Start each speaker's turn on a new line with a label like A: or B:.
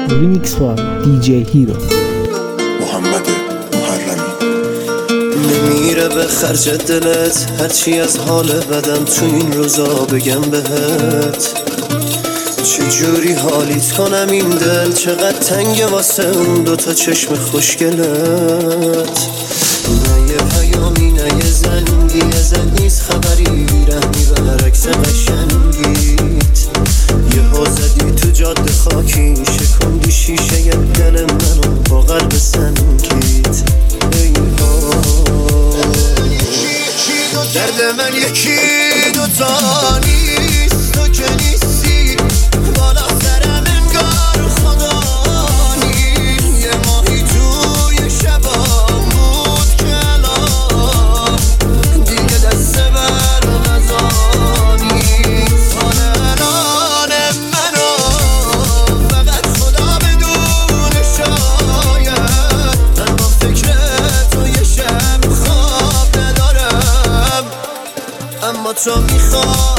A: ریمیکس بای دیجی هیرو.
B: محمد محرمی.
C: نمیره به خرج دلت هرچی از حال بدم تو این روزا بگم بهت، چجوری حالیت کنم این دل چقدر تنگه واسه اون دوتا چشم خوشگلت. نه یه پیامی نه یه زنگی ازت نیست خبری، رحمی برعکس قشنگیت. یه ها زدی تو جاده خاکی، شکندی شیشه دل منو با قلب سنگیت. ای ها درد من یکی دوتا نیست، تو که نیستی بالا سرم انگار خدا نیست. یه ماهی توی شبام بود که الان دیگه دست بر غذا نیست. حال الان منو فقط خدا بدونه، شاید من با فکر تو یه شب خواب ندارم، اما تو میخوای